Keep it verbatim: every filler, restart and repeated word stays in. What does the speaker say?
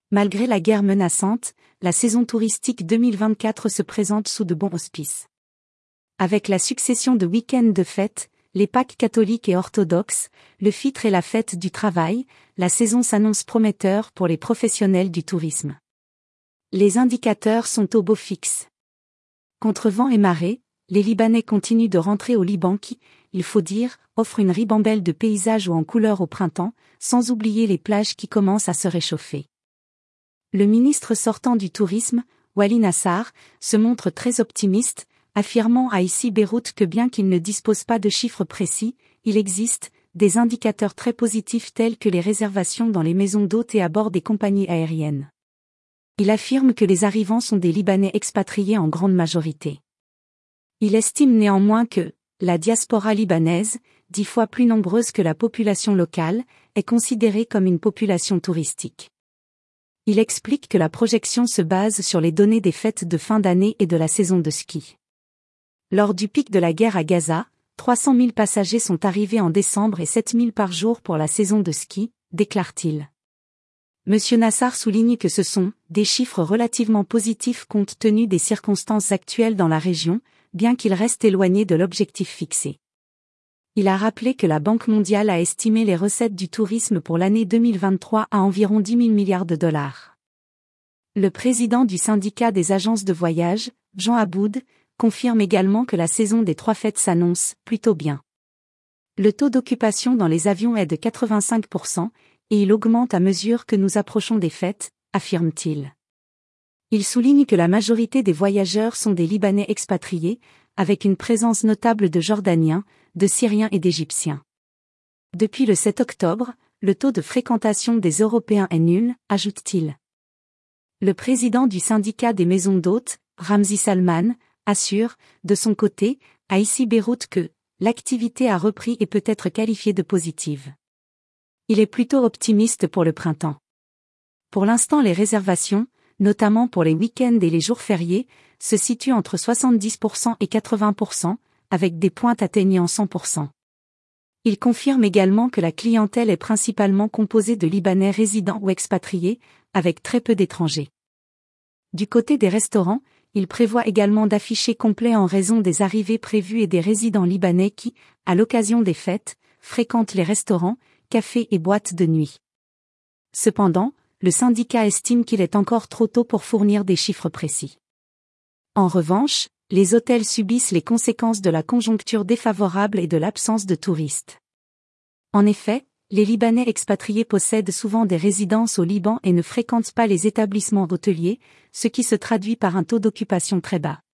Malgré la guerre menaçante, la saison touristique deux mille vingt-quatre se présente sous de bons auspices. Avec la succession de week-ends de fêtes, les Pâques catholiques et orthodoxes, le Fitre et la fête du travail, la saison s'annonce prometteur pour les professionnels du tourisme. Les indicateurs sont au beau fixe. Contre vent et marée, les Libanais continuent de rentrer au Liban qui, il faut dire, offre une ribambelle de paysages ou en couleurs au printemps, sans oublier les plages qui commencent à se réchauffer. Le ministre sortant du tourisme, Wali Nassar, se montre très optimiste, affirmant à Ici Beyrouth que bien qu'il ne dispose pas de chiffres précis, il existe des indicateurs très positifs tels que les réservations dans les maisons d'hôtes et à bord des compagnies aériennes. Il affirme que les arrivants sont des Libanais expatriés en grande majorité. Il estime néanmoins que la diaspora libanaise, dix fois plus nombreuse que la population locale, est considérée comme une population touristique. Il explique que la projection se base sur les données des fêtes de fin d'année et de la saison de ski. Lors du pic de la guerre à Gaza, trois cent mille passagers sont arrivés en décembre et sept mille par jour pour la saison de ski, déclare-t-il. Monsieur Nassar souligne que ce sont des chiffres relativement positifs compte tenu des circonstances actuelles dans la région, bien qu'ils restent éloignés de l'objectif fixé. Il a rappelé que la Banque mondiale a estimé les recettes du tourisme pour l'année deux mille vingt-trois à environ dix mille milliards de dollars. Le président du syndicat des agences de voyage, Jean Aboud, confirme également que la saison des trois fêtes s'annonce plutôt bien. Le taux d'occupation dans les avions est de quatre-vingt-cinq pour cent, et il augmente à mesure que nous approchons des fêtes, affirme-t-il. Il souligne que la majorité des voyageurs sont des Libanais expatriés, avec une présence notable de Jordaniens, de Syriens et d'Égyptiens. Depuis le sept octobre, le taux de fréquentation des Européens est nul, ajoute-t-il. Le président du syndicat des maisons d'hôtes, Ramzi Salman, assure, de son côté, à Ici Beyrouth que l'activité a repris et peut être qualifiée de positive. Il est plutôt optimiste pour le printemps. Pour l'instant, les réservations, notamment pour les week-ends et les jours fériés, se situent entre soixante-dix pour cent et quatre-vingts pour cent, avec des pointes atteignant cent pour cent. Il confirme également que la clientèle est principalement composée de Libanais résidents ou expatriés, avec très peu d'étrangers. Du côté des restaurants, il prévoit également d'afficher complet en raison des arrivées prévues et des résidents libanais qui, à l'occasion des fêtes, fréquentent les restaurants, cafés et boîtes de nuit. Cependant, le syndicat estime qu'il est encore trop tôt pour fournir des chiffres précis. En revanche, les hôtels subissent les conséquences de la conjoncture défavorable et de l'absence de touristes. En effet, les Libanais expatriés possèdent souvent des résidences au Liban et ne fréquentent pas les établissements hôteliers, ce qui se traduit par un taux d'occupation très bas.